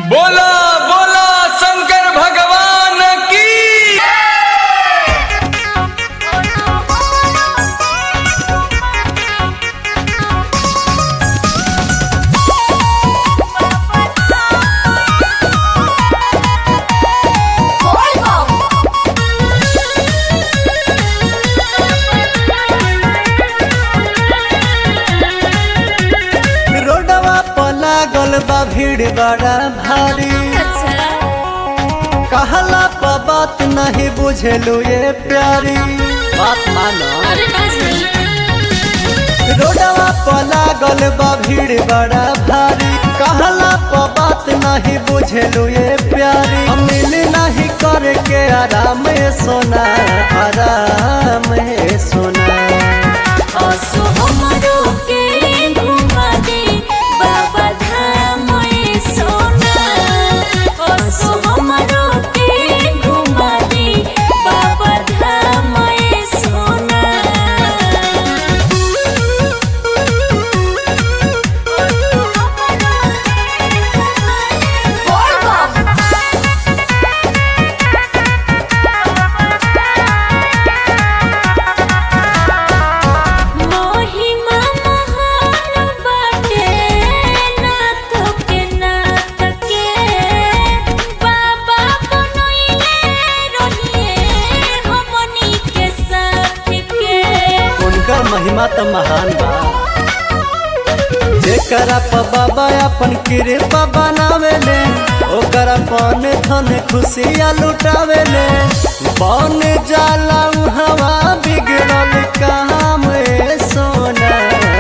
बोला बोला शंकर भगवान की। बा भीड़ बड़ा भारी कहला पा बात नहीं बुझेलू ये प्यारी बात मानो रोडवा पर लागल बा भीड़ बड़ा भारी कहला पा बात नहीं बुझेलू ये प्यारी मिल नहीं करके आराम सोना आराम सोना महिमा तो महान बा जेकरा पर बाबा अपन कृपा बनावेले ओकरा पन धन खुशियाँ लुटावेले बन जाला हवा बिगड़ल काम सोना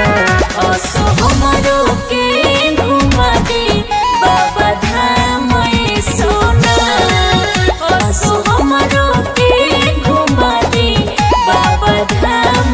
बाबा धाम सोना घुमा दे बाबा धाम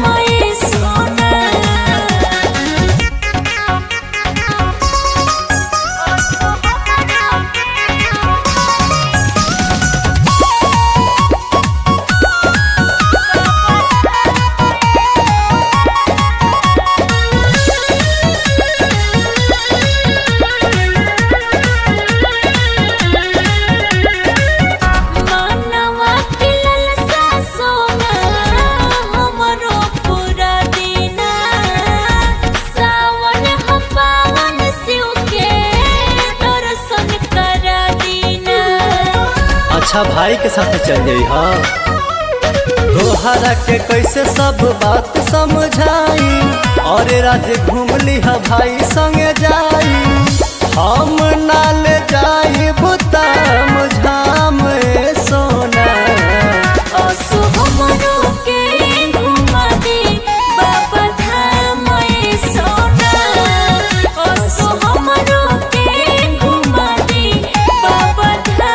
अच्छा भाई के साथ चल जाई हाँ तोहरा के कैसे सब बात समझाई और राज घूम ली भाई संगे जाई हम नाल जाई भूताम झाम सोना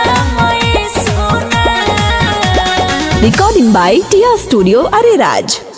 Recording by Tia Studio Ariraj.